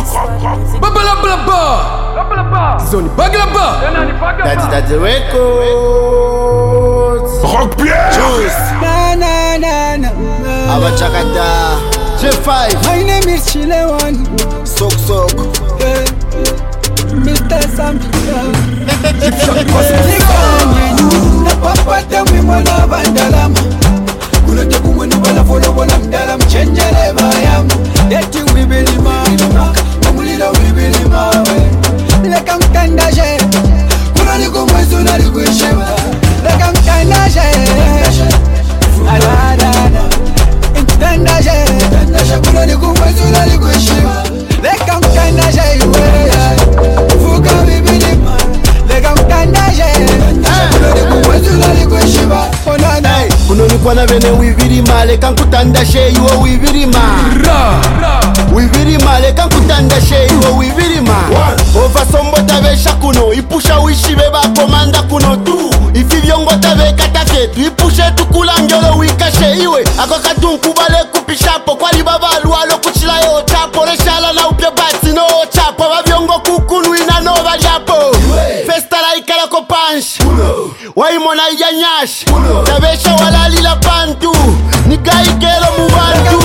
Baba la Zoni Baglaba. That's the records. Rock Pierre. Juice. Na. Abachakata. J5. My name is Chilewan. Sok. Mr. Samita. Napapata wimona bandalama. Kulete kumwenu wala follow wala mdala mchenjele bayam. Eti wibilima. Mamulila wibilima we. Leka mtandaje. Kulani kumwezu na likuishima. Leka mtandaje. Aladada. Mtandaje. Kulani kumwezu na likuishima. Leka mtandaje iwe. Fuka wibilima. Leka mtandaje. Kulani kumwezu na likuishima. Onana. Kunonikwana bene wibirima leka nkutandashe iwe wibirima wibirima leka nkutandashe iwe wibirima ova sombota besha kuno ipusha wishibe bakomanda kuno tu ifi vyongota bekataketu ipushe tukulangelo wikashe iwe akakatunkubale kupishapo kwali babalwalo kuchilayo chapo reshala na upye bati no chapo bavyongo kukunwina no balyapo festala ikalako panshi waimona ijanyashi tabesha walalila pantu nigaikelo mubantu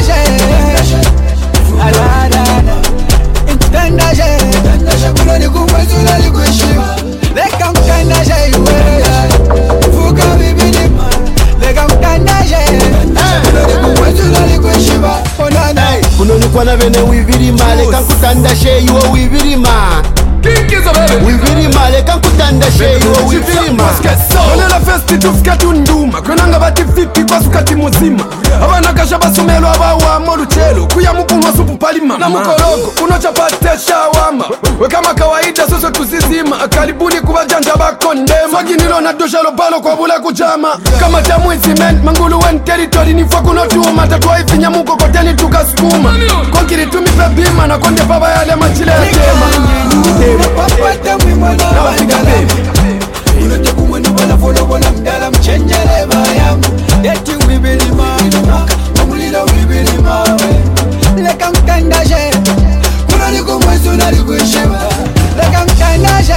kunonikwana bene wibirima leka nkutandashe iwe wibirima wibirima leka nkutandashe iwe wibirima Onela festi tufika tunduma kwenanga bati fiti kwa sukati muzima abana kasha basumelo abawa moluchelo kuya mukunwa supu palima na mukorogo kuno chapate shawama we kama kawaida sose tusizima karibuni kubajanja bakondema Swaginilo na doshalo palo kwa bula kujama kama tamwizi men mangulu wen territory nifwa kuno tuuma tatuwa ifinya muko koteni tukasukuma konkiri tumipe bima na konde baba yale machile ya tema Napapata wimona bandalama. Kulete kumwenu wala follow wala mdala mchenjele bayam. Eti wibilima. Mamulila wibilima we. Leka mtandaje. Kulani kumwezu na likuishima. Leka mtandaje.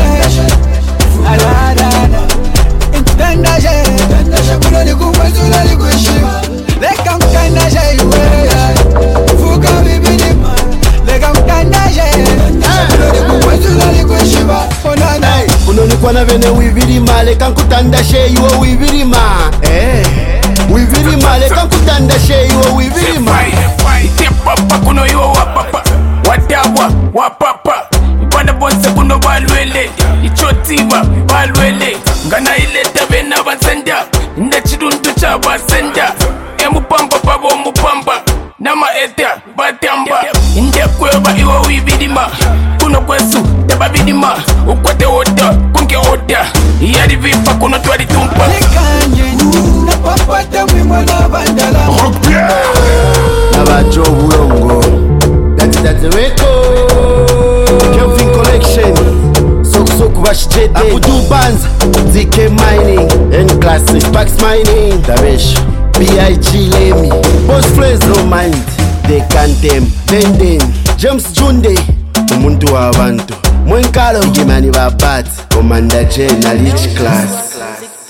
Aladada. Mtandaje. Kulani kumwezu na likuishima. Leka mtandaje iwe. Fuka wibilima. Leka mtandaje. kunonikwana bene wibirima leka nkutandashe iwe wibirima wibirima leka nkutandashe iwe wibirima Papa kuno iwo wapapa wadawa wapapa ibanda bonse kuno balwele ichotiba balwele ngana ileta bena basenda ndachirundu cha basenda emupamba babo mupamba nama eta batamba indekweba iwo wibirima kuno kwesu tababidima ukwate oda kunge oda yari vipa kuno twari tumpa Napapata wimona bandalama. Rock Pierre. nabajo bulongo that's the record Kelvin collection sok bashjete Abudu Banza ZK mining and classic Pax mining Dabesh B.I.G. Lemi Boss Flezo mind they can them Denden James Junde umuntu wabantu Mwenkalo igimani babati Commander J na Rich Class